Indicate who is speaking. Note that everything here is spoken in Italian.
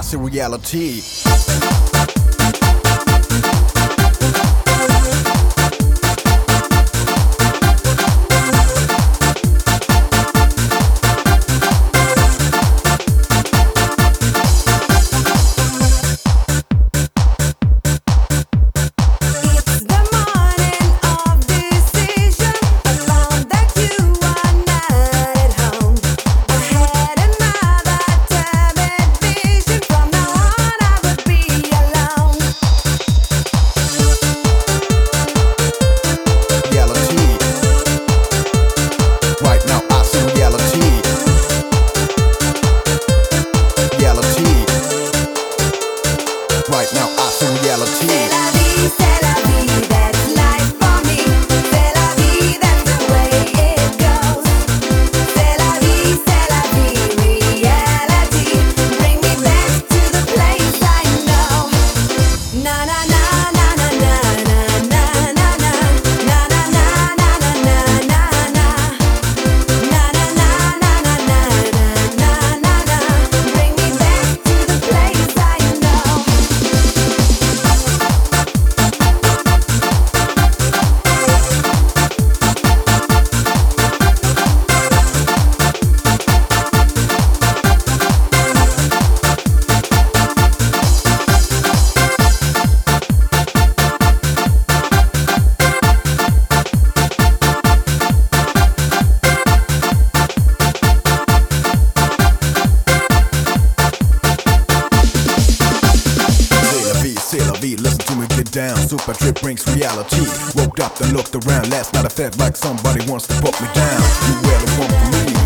Speaker 1: see reality. Right now I see reality.
Speaker 2: C'est la vie, that's life for me. C'est la vie, that's the way it goes. C'est la vie, reality. Bring me back to the place I know. Na na na na na na na na na na na na na na na na na. Na na na na na na na na na. Bring me back to the place I know.
Speaker 1: C'est la vie, listen to me get down. Super trip brings reality. Woke up and looked around. Last night I felt like somebody wants to put me down. You were the one for me.